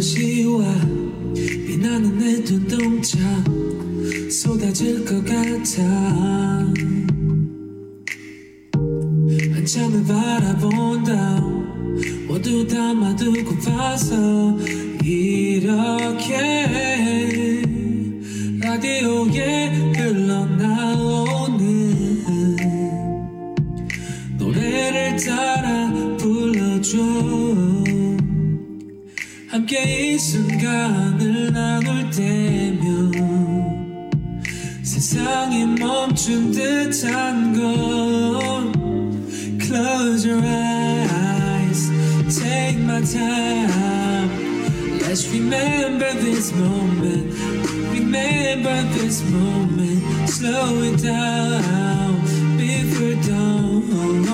다시 와 빛나는 내 눈동자 쏟아질 것 같아 한참을 바라본다 모두 담아두고 봐서 이렇게 라디오에 흘러나오는 노래를 따라 불러줘 함께 이 순간을 나눌 때면 세상이 멈춘 듯한 걸 Close your eyes, take my time Let's remember this moment Remember this moment Slow it down before dawn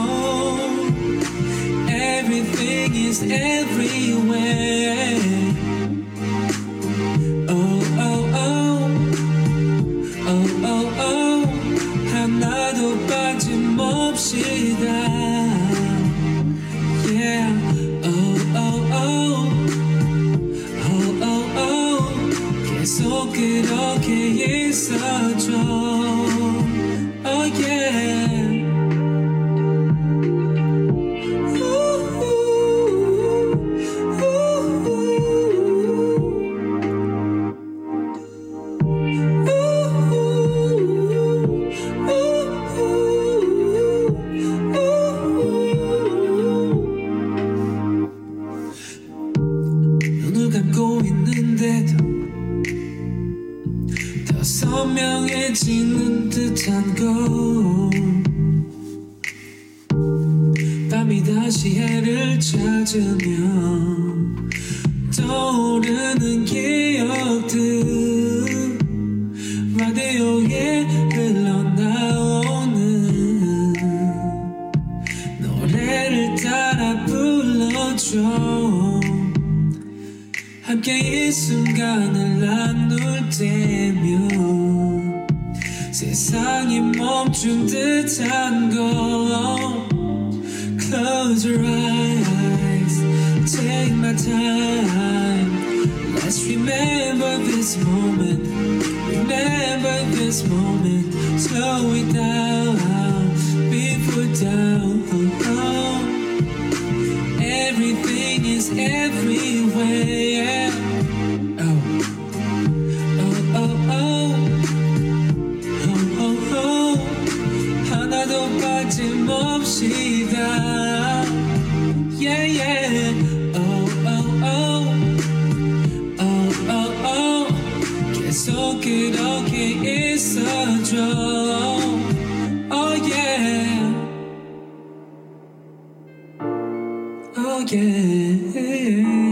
Everything is everywhere Oh, oh, oh Oh, oh, oh 하나도 빠짐없이 다 Yeah Oh, oh, oh Oh, oh, oh 계속 그렇게 있어줘 Oh, yeah 감고 있는데도 더 선명해지는 듯한 걸 밤이 다시 해를 찾으면 떠오르는 기억들 라디오에 흘러나오는 노래를 따라 불러줘 함께 이 순간을 나눌 때면 세상이 멈춘 듯한 걸 Close your eyes, take my time Let's remember this moment Remember this moment Slow it down, before down Everything is everywhere Oh, oh, oh, oh Oh, oh, oh 하나도 빠짐없이 다 Yeah, yeah Oh, oh, oh Oh, oh, oh 계속 그렇게 있어줘 Oh, yeah Oh, yeah